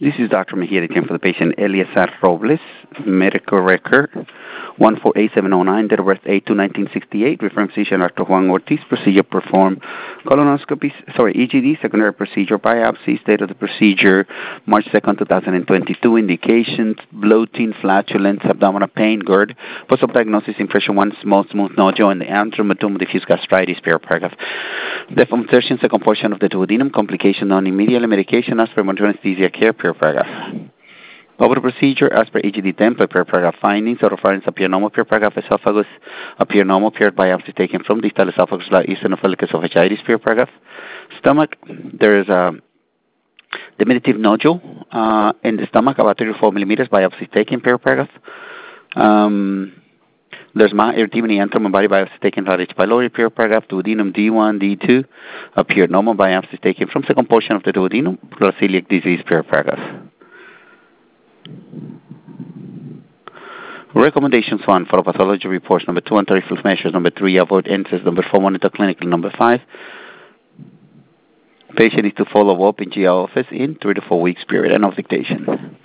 This is Dr. Mejia again for the patient Eliazar Robles, medical record 148709, date of birth 8/2/1968, referring physician Dr. Juan Ortiz, procedure performed EGD, secondary procedure biopsies, date of the procedure March 2nd, 2022, indications bloating, flatulence, abdominal pain, GERD, post-op diagnosis, impression 1, small smooth nodule in the antrum, medullum, diffuse gastritis, paragraph. Depth of insertion, second portion of the duodenum, complication non-immediate, medication as per modern anesthesia care, paragraph. Over the procedure, as per EGD template, paragraph findings, oropharynx appear normal, paragraph esophagus appear normal, paired biopsy taken from distal esophagus, eosinophilic esophagitis, paragraph. Stomach, there is a diminutive nodule in the stomach, about 3 to 4 millimeters, biopsy taken, paragraph. There's erythema in the antrum and body biopsy taken from H. pylori, paragraph. Duodenum D1, D2 appear normal, biopsy taken from second portion of the duodenum, plus celiac disease, paragraph. Recommendations 1, follow pathology reports. Number 2, anti reflux measures. Number 3, avoid NSAIDs. Number 4, monitor clinically. Number 5, patient needs to follow up in GI office in 3 to 4 weeks period. End of dictation.